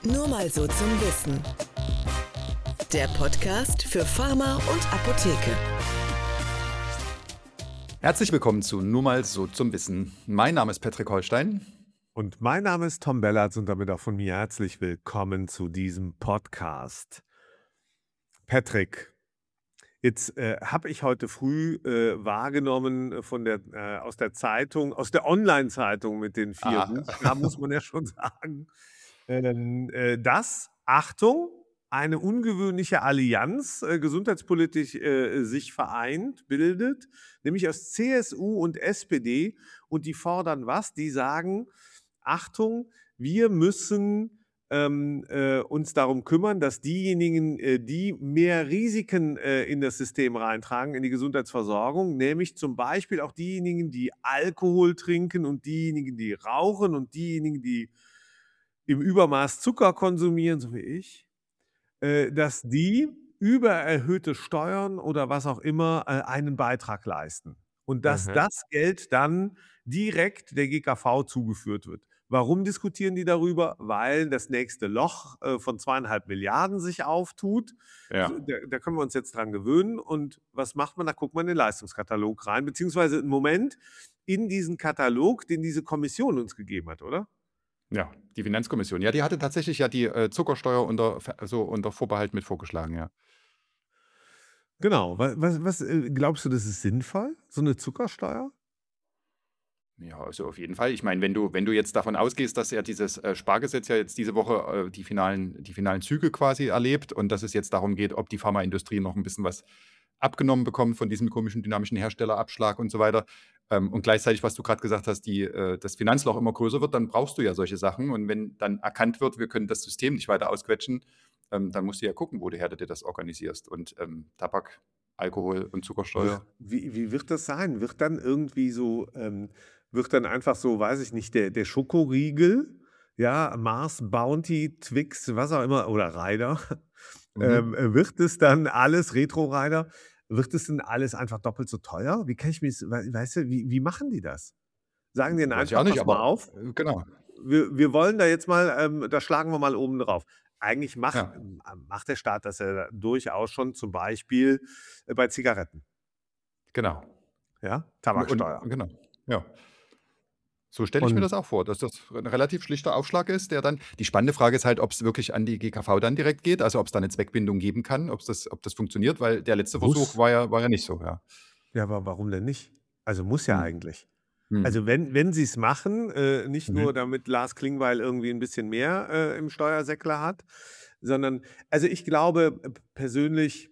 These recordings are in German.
Nur mal so zum Wissen. Der Podcast für Pharma und Apotheke. Herzlich willkommen zu Nur mal so zum Wissen. Mein Name ist Patrick Holstein. Und mein Name ist Tom Bellatz und damit auch von mir herzlich willkommen zu diesem Podcast. Patrick, jetzt habe ich heute früh wahrgenommen aus der Zeitung, aus der Online-Zeitung mit den 4 Buchstaben, muss man ja schon sagen, dass, Achtung, eine ungewöhnliche Allianz gesundheitspolitisch sich bildet, nämlich aus CSU und SPD. Und die fordern was? Die sagen, Achtung, wir müssen uns darum kümmern, dass diejenigen, die mehr Risiken in das System reintragen, in die Gesundheitsversorgung, nämlich zum Beispiel auch diejenigen, die Alkohol trinken und diejenigen, die rauchen und diejenigen, die im Übermaß Zucker konsumieren, so wie ich, dass die über erhöhte Steuern oder was auch immer einen Beitrag leisten. Und dass das Geld dann direkt der GKV zugeführt wird. Warum diskutieren die darüber? Weil das nächste Loch von 2,5 Milliarden sich auftut. Ja. Da können wir uns jetzt dran gewöhnen. Und was macht man? Da guckt man in den Leistungskatalog rein, beziehungsweise im Moment in diesen Katalog, den diese Kommission uns gegeben hat, oder? Ja, die Finanzkommission. Ja, die hatte tatsächlich ja die Zuckersteuer unter Vorbehalt mit vorgeschlagen, ja. Genau. Was glaubst du, das ist sinnvoll, so eine Zuckersteuer? Ja, also auf jeden Fall. Ich meine, wenn du jetzt davon ausgehst, dass ja dieses Spargesetz ja jetzt diese Woche die finalen Züge quasi erlebt und dass es jetzt darum geht, ob die Pharmaindustrie noch ein bisschen was abgenommen bekommt von diesem komischen dynamischen Herstellerabschlag und so weiter. Und gleichzeitig, was du gerade gesagt hast, das Finanzloch immer größer wird, dann brauchst du ja solche Sachen. Und wenn dann erkannt wird, wir können das System nicht weiter ausquetschen, dann musst du ja gucken, woher du dir das organisierst. Und Tabak, Alkohol und Zuckersteuer. Wie wird das sein? Wird dann irgendwie so, wird dann einfach so, weiß ich nicht, der Schokoriegel, ja, Mars, Bounty, Twix, was auch immer, oder Ryder, wird es dann alles, Retro-Ryder, wird es dann alles einfach doppelt so teuer? Wie kann ich mir das, weißt du, wie machen die das? Sagen die dann Weiß ich auch einfach, nicht, pass mal aber auf, genau. wir wollen da jetzt mal, da schlagen wir mal oben drauf. Eigentlich macht Ja, der Staat das ja durchaus schon, zum Beispiel bei Zigaretten, genau. ja, Tabaksteuer. Und genau, ja. So stelle ich mir Und das auch vor, dass das ein relativ schlichter Aufschlag ist, der dann die spannende Frage ist halt, ob es wirklich an die GKV dann direkt geht, also ob es da eine Zweckbindung geben kann, ob das funktioniert, weil der letzte Versuch muss. war ja nicht so, ja. Ja, aber warum denn nicht? Also muss ja Mhm. eigentlich. Mhm. Also wenn sie es machen, nicht nur Mhm. damit Lars Klingbeil irgendwie ein bisschen mehr im Steuersäckler hat, sondern, also ich glaube persönlich,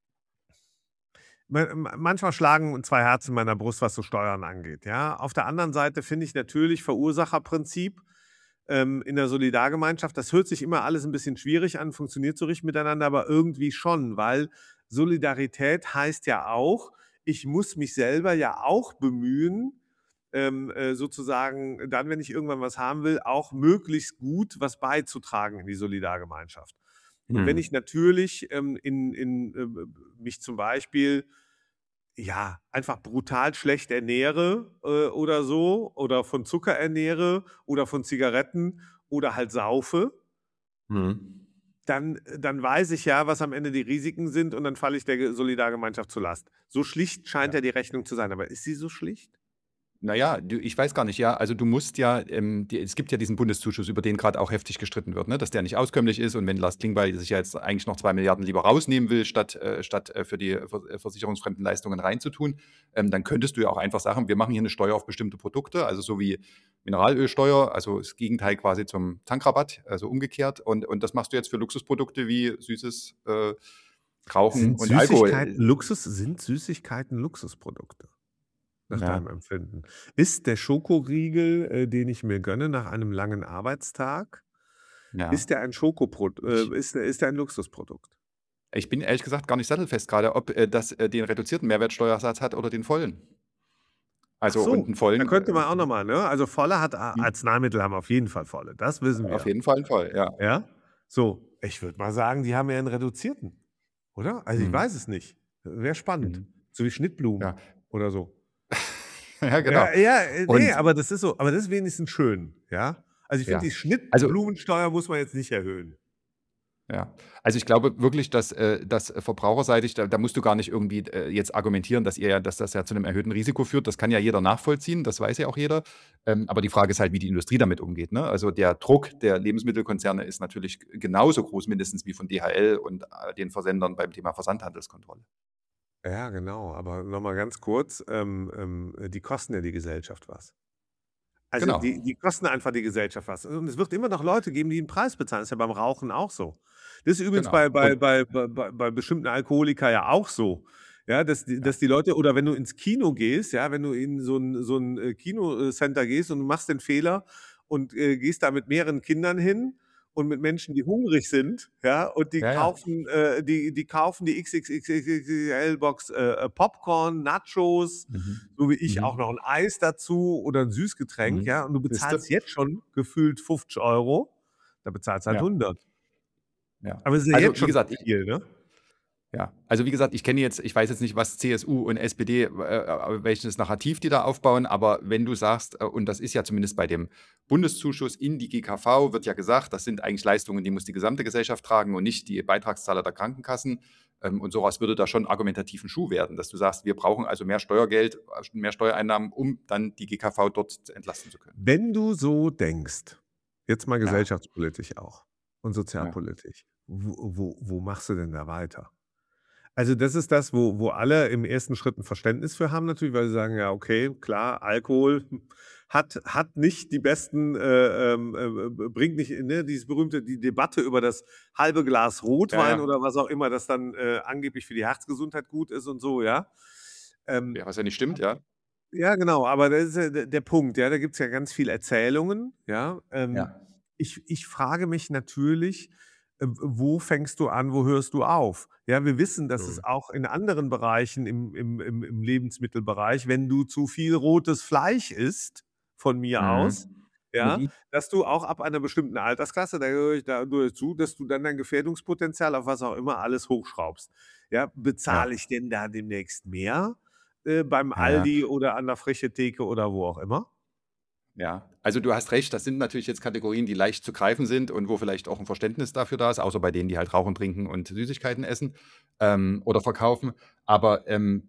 manchmal schlagen 2 Herzen in meiner Brust, was so Steuern angeht. Ja? Auf der anderen Seite finde ich natürlich Verursacherprinzip in der Solidargemeinschaft, das hört sich immer alles ein bisschen schwierig an, funktioniert so richtig miteinander, aber irgendwie schon, weil Solidarität heißt ja auch, ich muss mich selber ja auch bemühen, sozusagen dann, wenn ich irgendwann was haben will, auch möglichst gut was beizutragen in die Solidargemeinschaft. Und wenn Mhm. ich natürlich mich zum Beispiel ja, einfach brutal schlecht ernähre oder so, oder von Zucker ernähre oder von Zigaretten oder halt saufe, Mhm. dann weiß ich ja, was am Ende die Risiken sind und dann falle ich der Solidargemeinschaft zur Last. So schlicht scheint Ja. ja die Rechnung zu sein, aber ist sie so schlicht? Na ja, ich weiß gar nicht, ja, also du musst ja, es gibt ja diesen Bundeszuschuss, über den gerade auch heftig gestritten wird, ne, dass der nicht auskömmlich ist und wenn Lars Klingbeil sich ja jetzt eigentlich noch 2 Milliarden lieber rausnehmen will, statt für die versicherungsfremden Leistungen reinzutun, dann könntest du ja auch einfach sagen, wir machen hier eine Steuer auf bestimmte Produkte, also so wie Mineralölsteuer, also das Gegenteil quasi zum Tankrabatt, also umgekehrt und das machst du jetzt für Luxusprodukte wie Süßes, Rauchen und Alkohol. Sind Süßigkeiten Luxusprodukte nach Ja. deinem Empfinden? Ist der Schokoriegel, den ich mir gönne nach einem langen Arbeitstag, Ja. ist der ein Ich ist der ein Luxusprodukt? Ich bin ehrlich gesagt gar nicht sattelfest gerade, ob das den reduzierten Mehrwertsteuersatz hat oder den vollen. Ach Also und so, 'n da vollen, könnte man auch noch mal, ne? Also Volle hat hm, Arzneimittel haben auf jeden Fall Volle, das wissen auf wir, jeden Fall 'n voll, ja. ja? So, ich würde mal sagen, die haben ja 'n reduzierten, oder? Also, ich Mhm. weiß es nicht. Wäre spannend. Mhm. So wie Schnittblumen Ja. oder so. Ja, genau. Ja, ja, ne, Und aber das ist wenigstens schön, ja? Also ich finde, die Ja. Also Schnittblumensteuer muss man jetzt nicht erhöhen. Ja, also ich glaube wirklich, dass verbraucherseitig, da musst du gar nicht irgendwie jetzt argumentieren, dass das ja zu einem erhöhten Risiko führt. Das kann ja jeder nachvollziehen, das weiß ja auch jeder. Aber die Frage ist halt, wie die Industrie damit umgeht. Ne? Also der Druck der Lebensmittelkonzerne ist natürlich genauso groß, mindestens wie von DHL und den Versendern beim Thema Versandhandelskontrolle. Ja, genau. Aber nochmal ganz kurz, die kosten ja die Gesellschaft was. Also Genau, die kosten einfach die Gesellschaft was. Und es wird immer noch Leute geben, die einen Preis bezahlen. Das ist ja beim Rauchen auch so. Das ist übrigens genau. bei bestimmten Alkoholiker ja auch so. Ja, dass Ja, die Leute, oder wenn du ins Kino gehst, ja, wenn du in so ein Kinocenter gehst und du machst den Fehler und gehst da mit mehreren Kindern hin und mit Menschen, die hungrig sind, ja, und die ja, ja. kaufen, die kaufen die XXXXL-Box Popcorn, Nachos, Mhm. so wie ich auch Mhm. noch ein Eis dazu oder ein Süßgetränk, ja, Mhm. und du Siehste? bezahlst jetzt schon gefühlt 50 €, da bezahlst du halt Ja, 100. ja. Aber es ist ja Also jetzt wie schon gesagt, viel, ne? Ja, also wie gesagt, ich weiß jetzt nicht, was CSU und SPD, welches Narrativ die da aufbauen, aber wenn du sagst, und das ist ja zumindest bei dem Bundeszuschuss in die GKV, wird ja gesagt, das sind eigentlich Leistungen, die muss die gesamte Gesellschaft tragen und nicht die Beitragszahler der Krankenkassen. Und sowas würde da schon argumentativ ein Schuh werden, dass du sagst, wir brauchen also mehr Steuergeld, mehr Steuereinnahmen, um dann die GKV dort entlasten zu können. Wenn du so denkst, jetzt mal Ja, gesellschaftspolitisch auch und ja, sozialpolitisch, wo machst du denn da weiter? Also, das ist das, wo alle im ersten Schritt ein Verständnis für haben natürlich, weil sie sagen: „Ja, okay, klar, Alkohol hat nicht die besten, bringt nicht, ne, die Debatte über das halbe Glas ja, Rotwein ja. oder was auch immer, das dann, angeblich für die Herzgesundheit gut ist und so, ja?“ Ähm, Ja, was ja nicht stimmt, ja. ja, genau, aber das ist ja der Punkt, ja, da gibt's ja ganz viel Erzählungen, ja. Ja. Ich frage mich natürlich, wo fängst du an, wo hörst du auf? Ja, wir wissen, dass es Mhm. auch in anderen Bereichen im Lebensmittelbereich, wenn du zu viel rotes Fleisch isst, von mir aus, Mhm. ja, Mhm. dass du auch ab einer bestimmten Altersklasse, da gehöre ich zu, dass du dann dein Gefährdungspotenzial auf was auch immer alles hochschraubst. Ja, bezahle Ja, ich denn da demnächst mehr? Beim ja, ja. Aldi oder an der Frische-Theke oder wo auch immer. Ja, also du hast recht, das sind natürlich jetzt Kategorien, die leicht zu greifen sind und wo vielleicht auch ein Verständnis dafür da ist, außer bei denen, die halt rauchen, trinken und Süßigkeiten essen, oder verkaufen. Aber,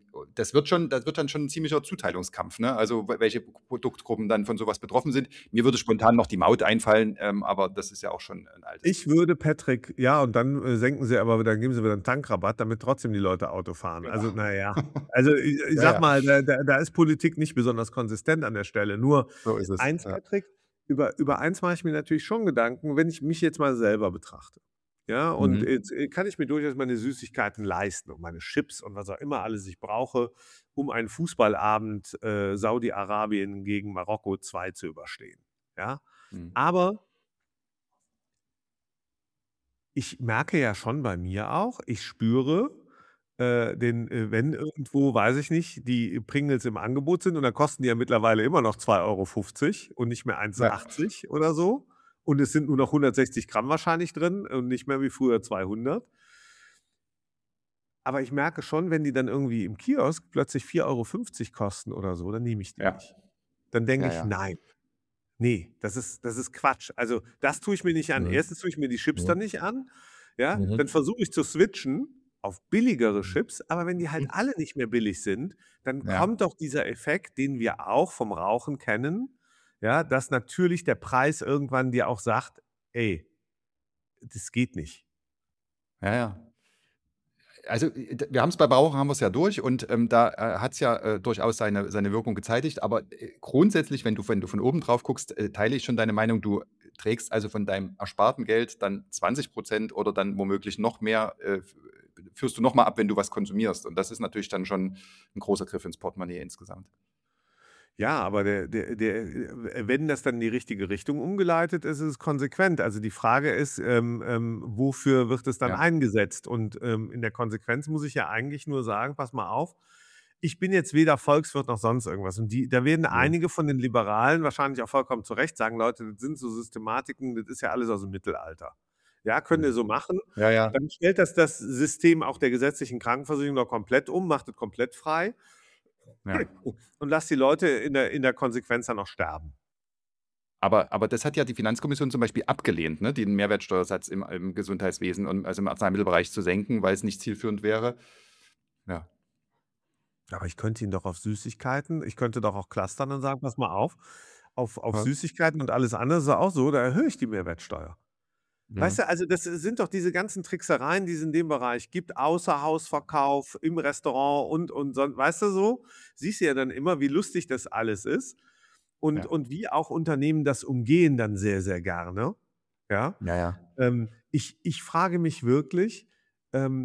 das wird dann schon 'n ziemlicher Zuteilungskampf, ne? Also, welche Produktgruppen dann von sowas betroffen sind. Mir würde spontan noch die Maut einfallen, aber das ist ja auch schon ein altes Ich Thema. würde Patrick, ja, und dann, dann geben sie wieder 'n Tankrabatt, damit trotzdem die Leute Auto fahren. Genau. Also, na ja. Also, ich Ja, sage ja, mal, da ist Politik nicht besonders konsistent an der Stelle. Nur so ist es. eins, Ja. Patrick, über eins mache ich mir natürlich schon Gedanken, wenn ich mich jetzt mal selber betrachte. Ja, und Mhm. jetzt, kann ich mir durchaus meine Süßigkeiten leisten und meine Chips und was auch immer alles ich brauche, um einen Fußballabend, Saudi-Arabien gegen Marokko 2 zu überstehen, ja? Mhm. Aber ich merke ja schon bei mir auch, ich spüre, wenn irgendwo, weiß ich nicht, die Pringles im Angebot sind und dann kosten die ja mittlerweile immer noch 2,50 € und nicht mehr Ja. 1,80 € oder so. Und es sind nur noch 160 Gramm wahrscheinlich drin und nicht mehr wie früher 200. Aber ich merke schon, wenn die dann irgendwie im Kiosk plötzlich 4,50 € kosten oder so, dann nehme ich die Ja. nicht. Dann denke Ja, ich: ja. „Nein, ne, das ist Quatsch. Also, das tue ich mir nicht an. Mhm. Erstens tue ich mir die Chips dann Mhm. nicht an, ja? Dann Mhm. versuche ich zu switchen auf billigere Mhm. Chips, aber wenn die halt alle nicht mehr billig sind, dann Ja. kommt doch dieser Effekt, den wir auch vom Rauchen kennen, ja, dass natürlich der Preis irgendwann dir auch sagt: „Ey, das geht nicht.“ Ja, ja. Also, wir haben es bei Rauchen haben wir's ja durch und, da, hat es ja, durchaus seine Wirkung gezeitigt. Aber, grundsätzlich, wenn du von oben drauf guckst, teile ich schon deine Meinung. Du trägst also von deinem ersparten Geld dann 20% oder dann womöglich noch mehr, führst du noch mal ab, wenn du was konsumierst. Und das ist natürlich dann schon ein großer Griff ins Portemonnaie insgesamt. Ja, aber wenn das dann in die richtige Richtung umgeleitet ist, ist es konsequent. Also, die Frage ist, wofür wird es dann Ja, eingesetzt? Und, in der Konsequenz muss ich ja eigentlich nur sagen: „Pass mal auf, ich bin jetzt weder Volkswirt noch sonst irgendwas.“ Und da werden mhm, einige von den Liberalen wahrscheinlich auch vollkommen zu Recht sagen: „Leute, das sind so Systematiken, das ist ja alles aus dem Mittelalter. Ja, könnt ihr mhm. so machen.“ Ja, ja, Dann stellt das System auch der gesetzlichen Krankenversicherung doch komplett um, macht es komplett frei ja. und lasst die Leute in der Konsequenz dann auch sterben. Aber das hat ja die Finanzkommission zum Beispiel abgelehnt, ne, den Mehrwertsteuersatz im Gesundheitswesen und also im Arzneimittelbereich zu senken, weil es nicht zielführend wäre. Ja. Aber ich könnte ihn doch auf Süßigkeiten, ich könnte doch auch clustern und sagen, pass mal auf Ja. Süßigkeiten und alles andere ist auch so, da erhöhe ich die Mehrwertsteuer. Weißt Mhm. du, also das sind doch diese ganzen Tricksereien, die es in dem Bereich gibt, Außerhausverkauf, im Restaurant und weißt du so? Siehst du ja dann immer, wie lustig das alles ist Ja. und wie auch Unternehmen das umgehen dann sehr, sehr gerne. Ja. Ja, ja. Ich frage mich wirklich, ähm,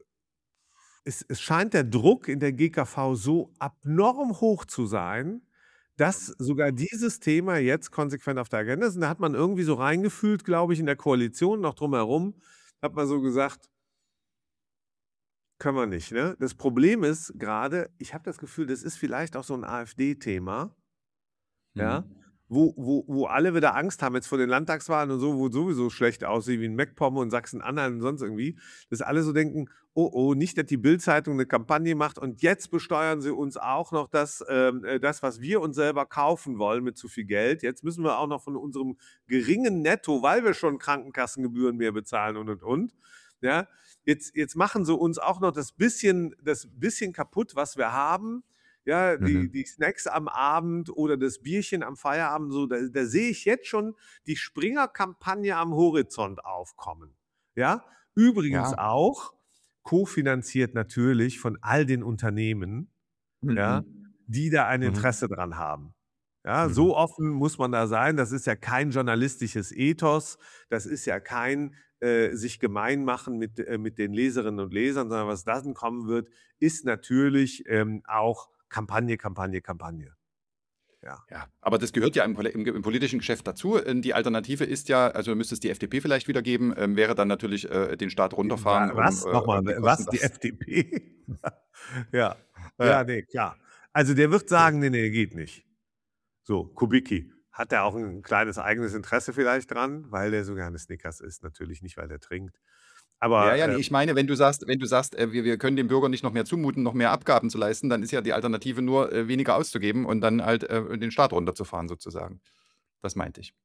es scheint der Druck in der GKV so abnorm hoch zu sein, dass sogar dieses Thema jetzt konsequent auf der Agenda ist. Und da hat man irgendwie so reingefühlt, glaube ich, in der Koalition, noch drumherum, hat man so gesagt, können wir nicht. Ne? Das Problem ist gerade, ich habe das Gefühl, das ist vielleicht auch so ein AfD-Thema, ja, Mhm. wo alle wieder Angst haben jetzt vor den Landtagswahlen und so, wo es sowieso schlecht aussieht wie in MacPom und Sachsen-Anhalt und sonst irgendwie, dass alle so denken, oh, nicht, dass die Bild-Zeitung eine Kampagne macht und jetzt besteuern sie uns auch noch das, was wir uns selber kaufen wollen mit zu viel Geld. Jetzt müssen wir auch noch von unserem geringen Netto, weil wir schon Krankenkassengebühren mehr bezahlen und. Ja, jetzt machen sie uns auch noch das bisschen kaputt, was wir haben. Ja, Mhm. die Snacks am Abend oder das Bierchen am Feierabend, so, da sehe ich jetzt schon die Springer-Kampagne am Horizont aufkommen. Ja, übrigens Ja. auch kofinanziert natürlich von all den Unternehmen, ja, Mhm. die da ein Mhm. Interesse dran haben. Ja, Mhm. so offen muss man da sein. Das ist ja kein journalistisches Ethos. Das ist ja kein sich gemein machen mit den Leserinnen und Lesern, sondern was dann kommen wird, ist natürlich auch Kampagne, Kampagne, Kampagne. Ja. Ja, aber das gehört ja im politischen Geschäft dazu. Die Alternative ist ja, also müsste es die FDP vielleicht wieder geben, wäre dann natürlich den Staat runterfahren, Was? Nochmal, um die Kosten was? Die das. FDP? Ja. Ja, Ja, nee, klar. Also der wird sagen, nee, geht nicht. So, Kubicki. Hat er auch ein kleines eigenes Interesse vielleicht dran, weil der so gerne Snickers isst? Natürlich nicht, weil der trinkt. ja, Aber ja, nee, ich meine, wenn du sagst, wir können dem Bürger nicht noch mehr zumuten, noch mehr Abgaben zu leisten, dann ist ja die Alternative nur, weniger auszugeben und dann halt den Staat runterzufahren sozusagen. Das meinte ich.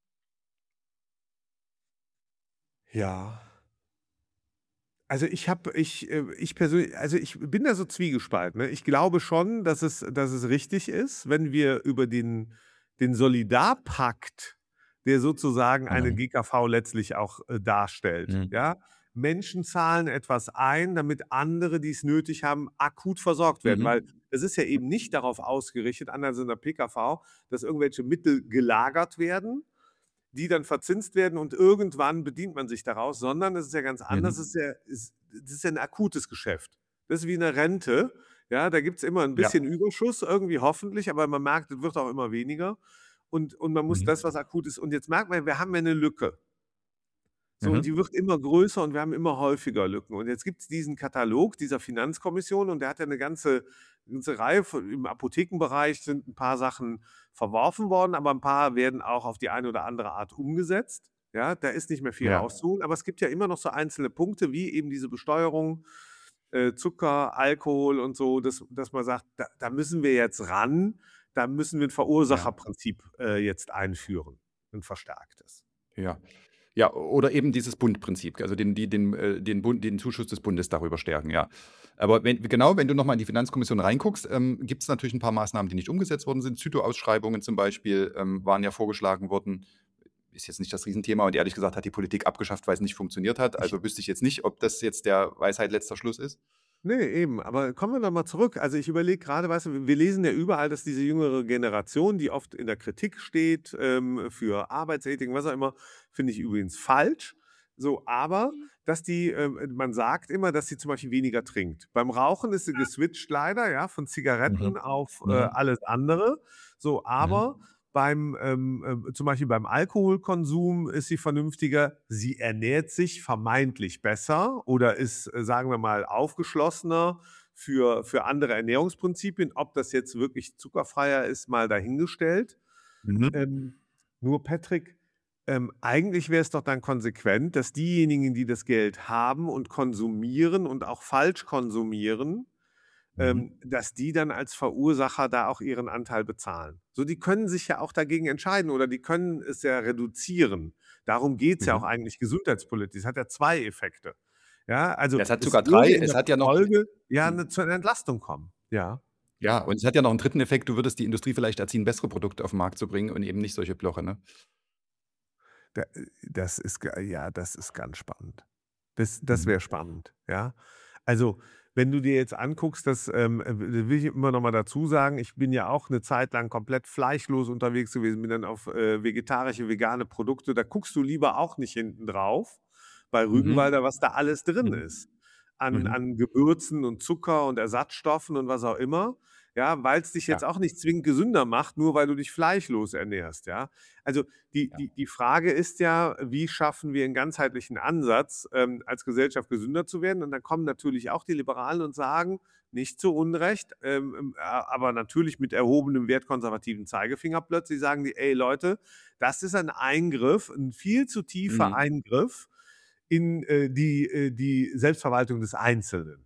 ja. Also ich persönlich, also ich bin da so zwiegespalten. Ne? Ich glaube schon, dass es richtig ist, wenn wir über den Solidarpakt, der sozusagen eine Mhm. GKV letztlich auch darstellt, Mhm. ja, Menschen zahlen etwas ein, damit andere, die es nötig haben, akut versorgt werden. Weil Mhm. es ist ja eben nicht darauf ausgerichtet, anders in der PKV, dass irgendwelche Mittel gelagert werden, die dann verzinst werden und irgendwann bedient man sich daraus, sondern es ist ja ganz anders. Mhm. Das ist ja ein akutes Geschäft. Das ist wie eine Rente. Ja, da gibt es immer ein Ja. bisschen Überschuss, irgendwie hoffentlich, aber man merkt, es wird auch immer weniger. Und man muss das, Mhm. was akut ist. Und jetzt merkt man, wir haben ja eine Lücke. So, und die Mhm. wird immer größer und wir haben immer häufiger Lücken. Und jetzt gibt es diesen Katalog dieser Finanzkommission und der hat ja eine ganze Reihe im Apothekenbereich sind ein paar Sachen verworfen worden, aber ein paar werden auch auf die eine oder andere Art umgesetzt. Ja, da ist nicht mehr viel Ja. rauszuholen, aber es gibt ja immer noch so einzelne Punkte, wie eben diese Besteuerung, Zucker, Alkohol und so, dass man sagt, da müssen wir jetzt ran, da müssen wir ein Ja. Verursacherprinzip jetzt einführen, ein verstärktes. Ja. Ja, oder eben dieses Bund-Prinzip, also den Zuschuss des Bundes darüber stärken, ja. Aber wenn du nochmal in die Finanzkommission reinguckst, gibt es natürlich ein paar Maßnahmen, die nicht umgesetzt worden sind. Zyto-Ausschreibungen zum Beispiel waren ja vorgeschlagen worden. Ist jetzt nicht das Riesenthema und ehrlich gesagt hat die Politik abgeschafft, weil es nicht funktioniert hat. Ich Also wüsste ich jetzt nicht, ob das jetzt der Weisheit letzter Schluss ist. Ne, eben, aber kommen wir noch mal zurück. Also, ich überlege gerade, weißt du, wir lesen ja überall, dass diese jüngere Generation, die oft in der Kritik steht, für Arbeitsethik, was auch immer, finde ich übrigens falsch. So, aber dass die man sagt immer, dass sie zum Beispiel weniger trinkt. Beim Rauchen ist sie geswitcht leider, ja, von Zigaretten Mhm. auf, Mhm. alles andere. So, aber Mhm. zum Beispiel beim Alkoholkonsum ist sie vernünftiger. Sie ernährt sich vermeintlich besser oder ist, sagen wir mal, aufgeschlossener für andere Ernährungsprinzipien. Ob das jetzt wirklich zuckerfreier ist, mal dahingestellt. Mhm. Ähm, nur Patrick, eigentlich wäre es doch dann konsequent, dass diejenigen, die das Geld haben und konsumieren und auch falsch konsumieren, dass die dann als Verursacher da auch ihren Anteil bezahlen. So, die können sich ja auch dagegen entscheiden oder die können es ja reduzieren. Darum geht es ja auch Mhm. eigentlich gesundheitspolitisch. Es hat ja 2 Effekte. Ja, also Es hat es sogar würde 3. in Es der hat ja noch Folge ja hm, zu einer Entlastung kommen. Ja. ja, und es hat ja noch einen dritten Effekt, du würdest die Industrie vielleicht erziehen, bessere Produkte auf den Markt zu bringen und eben nicht solche Bloche, ne? Das ist ganz spannend. Das Mhm. wäre spannend, ja. Also, wenn du dir jetzt anguckst, will ich immer noch mal dazu sagen, ich bin ja auch eine Zeit lang komplett fleischlos unterwegs gewesen, bin dann auf, vegetarische, vegane Produkte, da guckst du lieber auch nicht hinten drauf bei Rügenwalder, Mhm. was da alles drin Mhm. ist an Mhm. Gewürzen und Zucker und Ersatzstoffen und was auch immer, ja, weil es dich jetzt Ja, auch nicht zwingend gesünder macht, nur weil du dich fleischlos ernährst, ja. Also, ja. die Frage ist ja, wie schaffen wir einen ganzheitlichen Ansatz, als Gesellschaft gesünder zu werden? Und dann kommen natürlich auch die Liberalen und sagen, nicht zu Unrecht, aber natürlich mit erhobenem wertkonservativen Zeigefinger plötzlich sagen die: „Ey Leute, das ist ein Eingriff, ein viel zu tiefer Mhm. Eingriff in, die Selbstverwaltung des Einzelnen“,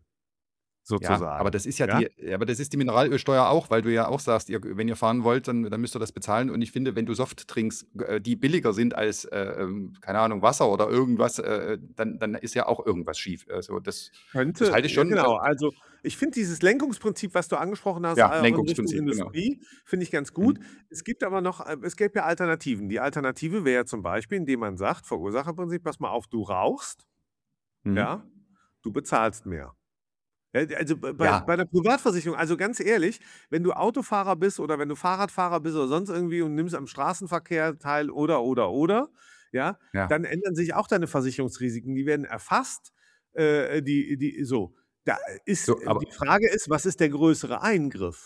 Ja, aber sozusagen, das ist ja ja? aber das ist die Mineralölsteuer auch, weil du ja auch sagst, wenn ihr fahren wollt, dann müsst ihr das bezahlen. Und ich finde, wenn du Softdrinks, die billiger sind als, keine Ahnung, Wasser oder irgendwas, dann ist ja auch irgendwas schief. Also, das Könnte halte ich ja schon, genau. Also, ich finde dieses Lenkungsprinzip, was du angesprochen hast, ja, auch in Richtung Lenkungsprinzip, genau. Industrie, finde ich ganz gut. Mhm. Es gibt aber noch es gäbe ja Alternativen. Die Alternative wäre ja zum Beispiel, indem man sagt, Verursacherprinzip: „Pass mal auf, du rauchst, ja, Mhm. du bezahlst mehr.“ Ja, also, bei Ja, der Privatversicherung, also, ganz ehrlich, wenn du Autofahrer bist oder wenn du Fahrradfahrer bist oder sonst irgendwie und nimmst am Straßenverkehr teil oder, ja, ja. dann ändern sich auch deine Versicherungsrisiken. Die werden erfasst, die so. Da ist So, die aber Frage ist, was ist der größere Eingriff?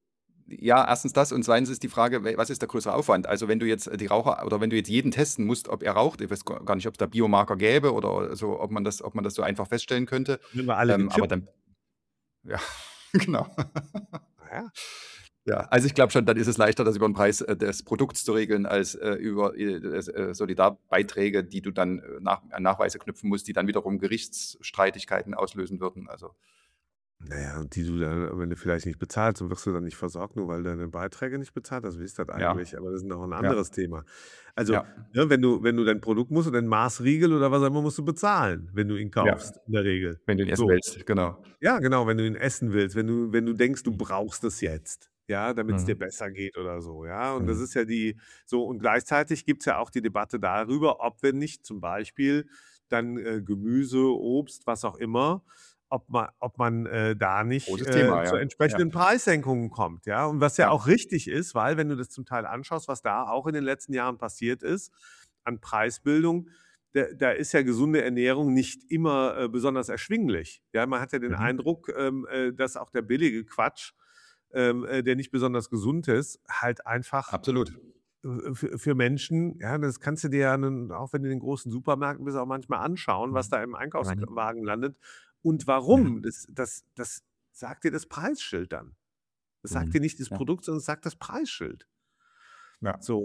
ja, erstens das und zweitens ist die Frage, was ist der größere Aufwand? Also, wenn du jetzt die Raucher oder wenn du jetzt jeden testen musst, ob er raucht, ich weiß gar nicht, ob es da Biomarker gäbe oder so, ob man das so einfach feststellen könnte. Wenn wir alle Aber gechippt. dann ja, genau. Na ja. Ja, also ich glaube schon, dann ist es leichter, das über den Preis, des Produkts zu regeln, als, über, Solidarbeiträge, die du dann, an Nachweise knüpfen musst, die dann wiederum Gerichtsstreitigkeiten auslösen würden. Also, Na ja, und die du dann wenn du vielleicht nicht bezahlst, dann wirst du dann nicht versorgt, nur weil deine Beiträge nicht bezahlt hast. Wie ist das ja, eigentlich? Aber das ist noch 'n ja, anderes Thema. Also, ja, ne, wenn du dein Produkt musst oder dein Maßriegel oder was auch immer, musst du bezahlen, wenn du ihn ja, kaufst, in der Regel. wenn du ihn essen So. willst, genau. Ja, genau, wenn du ihn essen willst, wenn du denkst, du Mhm. brauchst es jetzt, ja, damit's dir Mhm. besser geht oder so, ja? Und das Mhm. ist ja und gleichzeitig gibt's ja auch die Debatte darüber, ob wir nicht zum Beispiel dann, Gemüse, Obst, was auch immer, ob man, da nicht, Großes Thema, zu ja. Ja, entsprechenden Preissenkungen kommt, ja? Und was ja ja. auch richtig ist, weil wenn du das zum Teil anschaust, was da auch in den letzten Jahren passiert ist an Preisbildung, da ist ja gesunde Ernährung nicht immer, besonders erschwinglich. Ja, man hat ja den Mhm. Eindruck, dass auch der billige Quatsch, der nicht besonders gesund ist, halt einfach, Absolut. für Menschen, ja, das kannst du dir ja nun auch wenn du in den großen Supermärkten bist, auch manchmal anschauen, was Mhm. da im Meine Einkaufswagen landet und mhm. warum. Das sagt dir das Preisschild dann. Das sagt dir Mhm. nicht das Ja, Produkt, sondern es sagt das Preisschild. ja. So,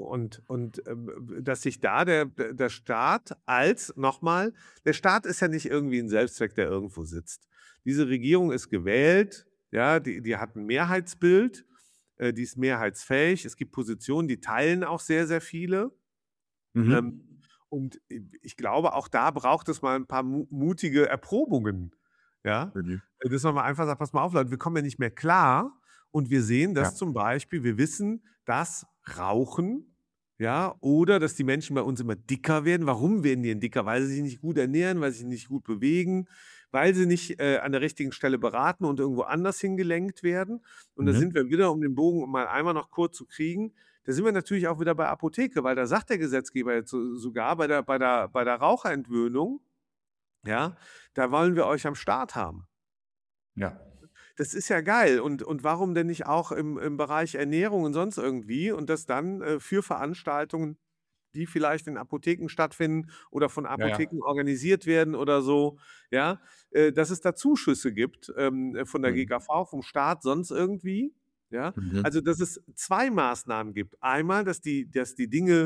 dass sich da der Staat als nochmal, der Staat ist ja nicht irgendwie ein Selbstzweck, der irgendwo sitzt. Diese Regierung ist gewählt, ja, die hat ein Mehrheitsbild, die ist mehrheitsfähig. Es gibt Positionen, die teilen auch sehr, sehr viele. Ähm, Mhm. und ich glaube, auch da braucht es mal ein paar mutige Erprobungen, ja? Mhm. Dass man mal einfach sagt: „Pass mal auf, Leute, wir kommen ja nicht mehr klar und wir sehen, Ja. dass zum Beispiel wir wissen, dass Rauchen, ja, oder dass die Menschen bei uns immer dicker werden. Warum werden die denn dicker? Weil sie sich nicht gut ernähren, weil sie sich nicht gut bewegen, weil sie nicht, an der richtigen Stelle beraten und irgendwo anders hingelenkt werden.“ Und da sind Mhm. wir wieder, um den Bogen mal einmal noch kurz zu kriegen, da sind wir natürlich auch wieder bei Apotheke, weil da sagt der Gesetzgeber jetzt sogar bei der Raucherentwöhnung, ja, da wollen wir euch am Start haben. Ja. Das ist ja geil. Und warum denn nicht auch im Bereich Ernährung und sonst irgendwie und das dann, für Veranstaltungen, die vielleicht in Apotheken stattfinden oder von Ja, ja. Apotheken organisiert werden oder so, ja, dass es da Zuschüsse gibt, von der Mhm. GKV, vom Staat, sonst irgendwie, ja? Mhm. Also, dass es 2 Maßnahmen gibt. Einmal, dass die Dinge,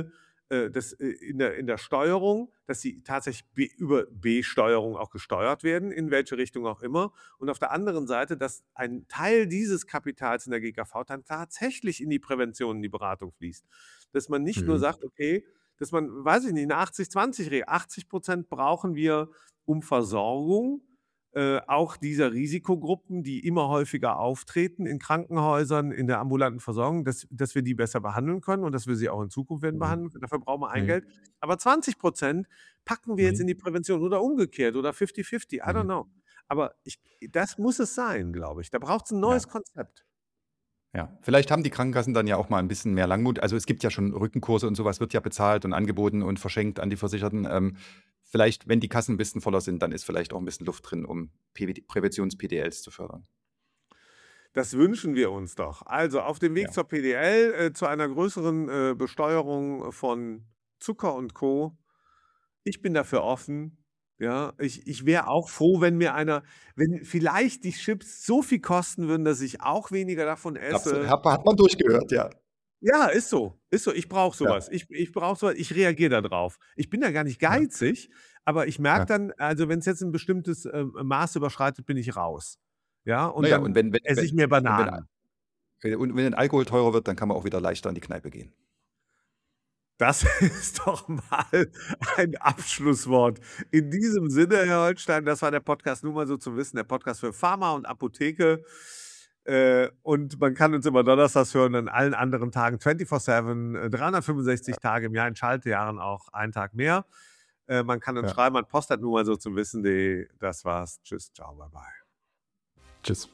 in der Steuerung, dass sie tatsächlich über Besteuerung auch gesteuert werden, in welche Richtung auch immer. Und auf der anderen Seite, dass ein Teil dieses Kapitals in der GKV dann tatsächlich in die Prävention, in die Beratung fließt. Dass man nicht nur sagt, okay, dass man, weiß ich nicht, eine 80-20-Regel, 80% brauchen wir um Versorgung, auch dieser Risikogruppen, die immer häufiger auftreten in Krankenhäusern, in der ambulanten Versorgung, dass wir die besser behandeln können und dass wir sie auch in Zukunft werden behandeln können. Dafür brauchen wir ein Geld. Aber 20% packen wir jetzt in die Prävention oder umgekehrt oder 50-50, I don't know. Aber das muss es sein, glaube ich. Da braucht es ein neues Konzept. Ja, vielleicht haben die Krankenkassen dann ja auch mal ein bisschen mehr Langmut. Also es gibt ja schon Rückenkurse und sowas wird ja bezahlt und angeboten und verschenkt an die Versicherten. Vielleicht, wenn die Kassen ein bisschen voller sind, dann ist vielleicht auch ein bisschen Luft drin, um Präventions-PDLs zu fördern. Das wünschen wir uns doch. Also auf dem Weg zur PDL, zu einer größeren Besteuerung von Zucker und Co. Ich bin dafür offen. Ja, ich wäre auch froh, wenn vielleicht die Chips so viel kosten würden, dass ich auch weniger davon esse. Hat man durchgehört, ja. Ja, ist so. Ich brauche Ja. sowas. Ich brauche sowas. Ich reagiere da drauf. Ich bin da gar nicht geizig, aber ich merke dann, also wenn es jetzt ein bestimmtes Maß überschreitet, bin ich raus. Ja, und Naja, dann und wenn esse ich mir Bananen. wenn Alkohol teurer wird, dann kann man auch wieder leichter in die Kneipe gehen. Das ist doch mal ein Abschlusswort. In diesem Sinne, Herr Holstein, das war der Podcast Nur mal so zu wissen, der Podcast für Pharma und Apotheke. Und man kann uns immer donnerstags hören, an allen anderen Tagen 24/7, 365 Tage im Jahr, in Schaltjahren auch einen Tag mehr. Man kann uns schreiben an post@nur mal so zu wissen.de. Das war's. Tschüss, ciao, bye bye. Tschüss.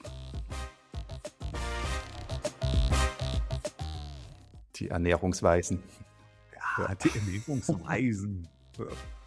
Die Ernährungsweisen. Ja, die Ernährungsweisen.